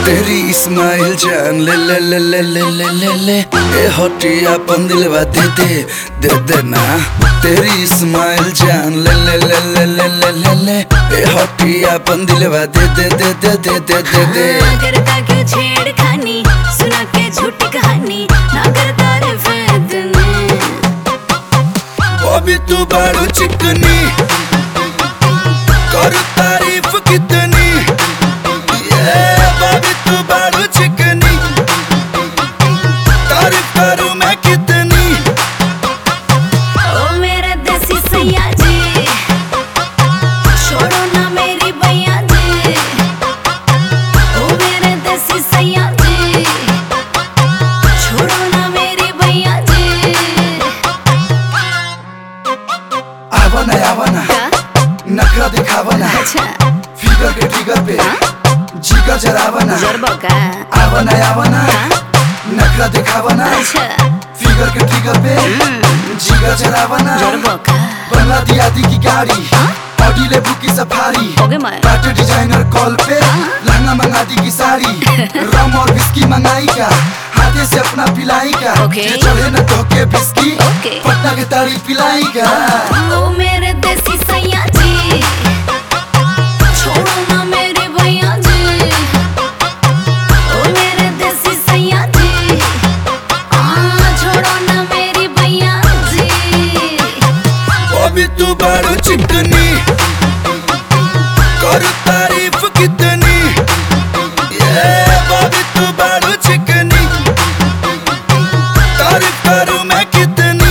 तेरी इस्माइल जान ले ले ले ले ले ले ले ले ए हटिया अपन दिलवा दे दे दे दे ना। तेरी इस्माइल जान ले ले ले ले ले ले ले ले ए हटिया अपन दिलवा दे दे दे दे दे दे दे दे। करता क्यों छेड़खानी, सुना के झूठी कहानी, ना करता रे फैदने। अभी तू बड़ो चिकनी कर तारीफ कितनी, अभी तू बड़ो चिकनी तारीफ करूं मैं कितनी। ओ मेरा देसी सैया जी, छोड़ो ना मेरी भैया जी। ओ मेरे देसी सैया जी, छोड़ो ना मेरी भैया जी। आवना नखरा दिखावना, अच्छा फिगर के ट्रिगर पे जिगर जरावना। जरबो का आवना नखरा दिखावना, अच्छा फिगर के ट्रिगर पे जिगर जरावना। जरबो का बना दिया दी की गाड़ी, ऑडी ले बुकी सफारी, हो गए मैं बाटे डिजाइनर कॉल पे लहंगा मंगा दी की साड़ी। रम और विस्की मंगाई का, हाथे से अपना पिलाई का, Okay. ये चढ़े न तो के बिस्की Okay. पटना के तारी पिलाई का। ओ मेरे देसी सैया जी, छोड़ो ना मेरे भैया जी। ओ मेरे देसी सैया जी, छोड़ो ना मेरी भैया जी। अभी तू बड़ो चिकनी कर तारीफ कितनी, अभी तू बड़ो चिकनी तारीफ करूं मैं कितनी।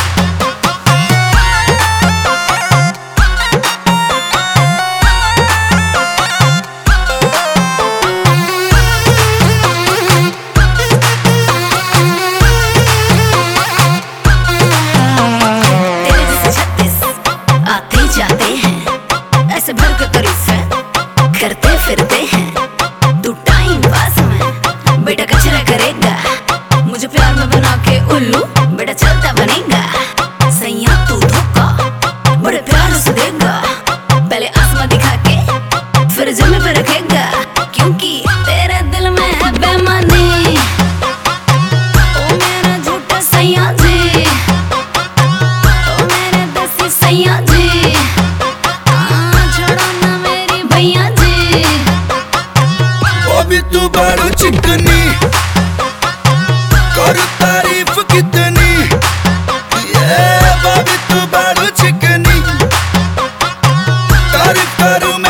तेरे जैसे 36 आते जाते हैं, ऐसे भर के तारीफ है करते फिरते हैं। तू टाइम पास में बेटा कचरा करेगा, मुझे प्यार में बना के उल्लू बेटा चलता बनेगा। सैया तू धोखा बड़े प्यार से देगा, पहले आसमां दिखा के फिर जमीन पे रखेगा, क्योंकि तेरे दिल में है बेईमानी। ओ मेरा झूठा सैया जी, ओ मेरे देसी सैया जी, छोड़ो ना मेरी भैया जी। अभी तू बड़ो चिकनी कर तारीफ कितनी, अभी तू बड़ो चिकनी तारीफ करूं मैं